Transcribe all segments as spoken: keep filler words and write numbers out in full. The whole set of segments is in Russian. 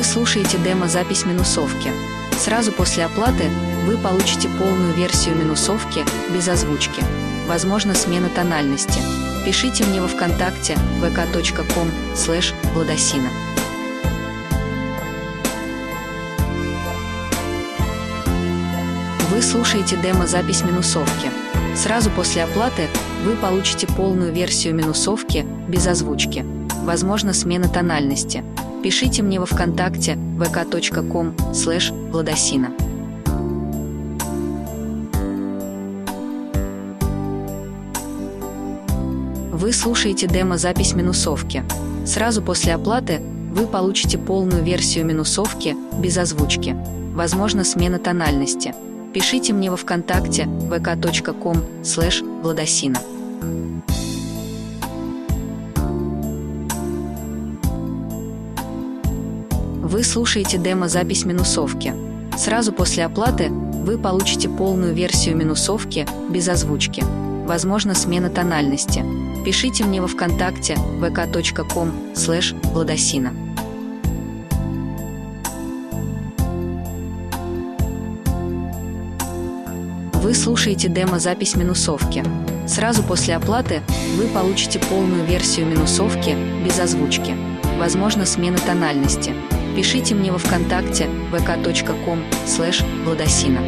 Вы слушаете демо-запись минусовки. Сразу после оплаты вы получите полную версию минусовки без озвучки. Возможно смена тональности. Пишите мне во ВКонтакте вэ ка точка ком слэш владосина. Вы слушаете демо-запись минусовки. Сразу после оплаты вы получите полную версию минусовки без озвучки. Возможно смена тональности. Пишите мне во ВКонтакте вэ ка точка ком слэш владосина. Вы слушаете демо-запись минусовки. Сразу после оплаты вы получите полную версию минусовки без озвучки. Возможно смена тональности. Пишите мне во ВКонтакте вэ ка точка ком слэш владосина. Вы слушаете демо-запись минусовки. Сразу после оплаты вы получите полную версию минусовки без озвучки. Возможно смена тональности. Пишите мне во ВКонтакте вэ ка точка ком слэш владосина. Вы слушаете демо-запись минусовки. Сразу после оплаты вы получите полную версию минусовки без озвучки. Возможно смена тональности. Пишите мне во ВКонтакте вэ ка точка ком слэш владосина.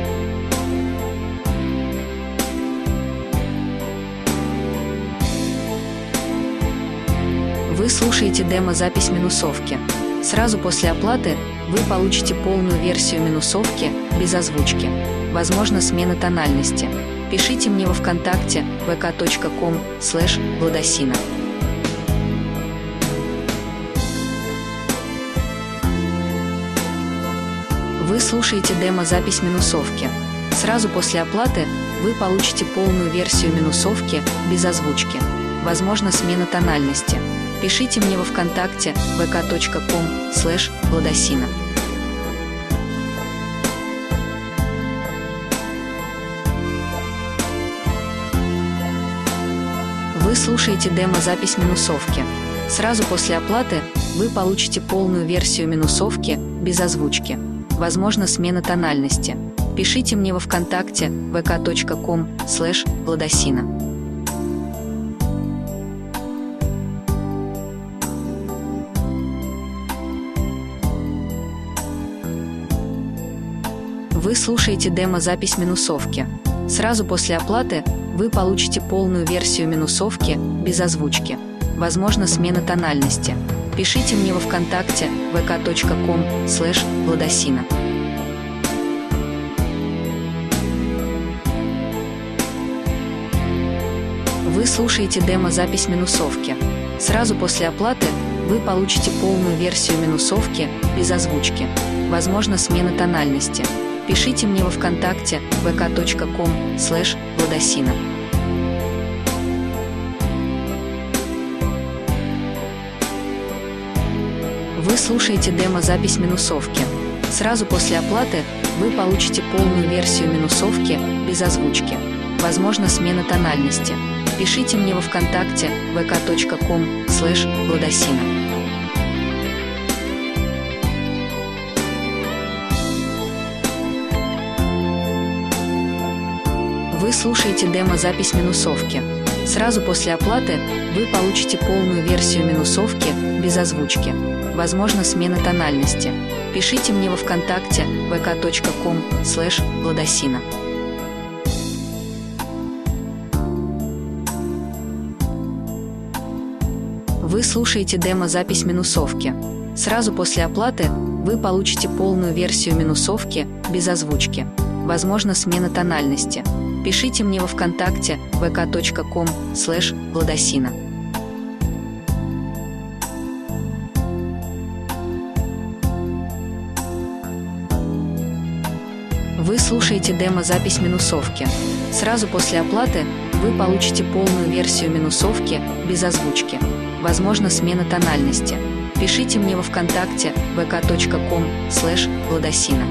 Вы слушаете демо-запись минусовки. Сразу после оплаты вы получите полную версию минусовки без озвучки. Возможно смена тональности. Пишите мне во ВКонтакте вэ ка точка ком слэш владосина. Вы слушаете демо-запись минусовки. Сразу после оплаты вы получите полную версию минусовки без озвучки. Возможно смена тональности. Пишите мне во ВКонтакте вэ ка точка ком слэш владосина. Вы слушаете демо-запись минусовки. Сразу после оплаты вы получите полную версию минусовки без озвучки. Возможно смена тональности. Пишите мне во ВКонтакте вэ ка точка ком слэш владосина. Вы слушаете демо-запись минусовки. Сразу после оплаты вы получите полную версию минусовки без озвучки. Возможно смена тональности. Пишите мне во ВКонтакте вэ ка точка ком слэш владосина. Вы слушаете демо-запись минусовки. Сразу после оплаты вы получите полную версию минусовки без озвучки. Возможно смена тональности. Пишите мне во ВКонтакте вэ ка точка ком слэш владосина. Вы слушаете демо-запись минусовки. Сразу после оплаты вы получите полную версию минусовки без озвучки. Возможно смена тональности. Пишите мне во ВКонтакте вэ ка точка ком слэш владосина. Вы слушаете демо-запись минусовки. Сразу после оплаты вы получите полную версию минусовки без озвучки. Возможно смена тональности. Пишите мне во ВКонтакте вэ ка точка ком слэш владосина. Вы слушаете демо-запись минусовки. Сразу после оплаты вы получите полную версию минусовки без озвучки. Возможно смена тональности. Пишите мне во ВКонтакте вэ ка точка ком слэш владосина. Вы слушаете демо-запись минусовки. Сразу после оплаты вы получите полную версию минусовки без озвучки. Возможно смена тональности. Пишите мне во ВКонтакте вэ ка точка ком слэш владосина.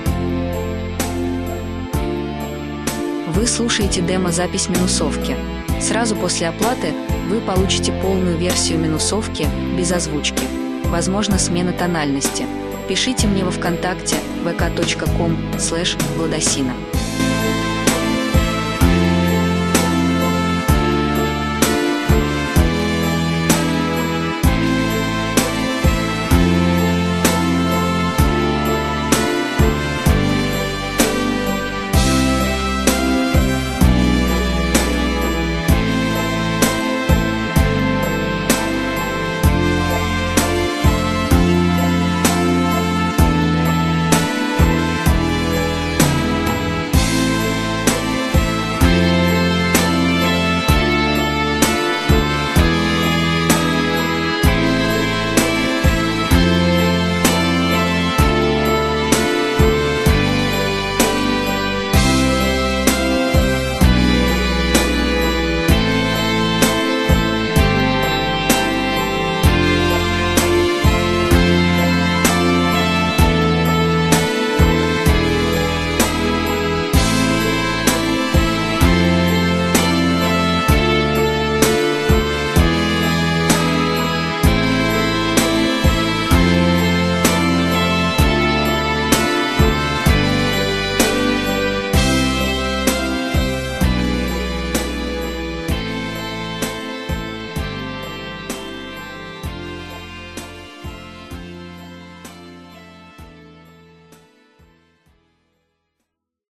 Вы слушаете демо-запись минусовки. Сразу после оплаты вы получите полную версию минусовки без озвучки. Возможно, смена тональности. Пишите мне во ВКонтакте вэ ка точка ком слэш владосина.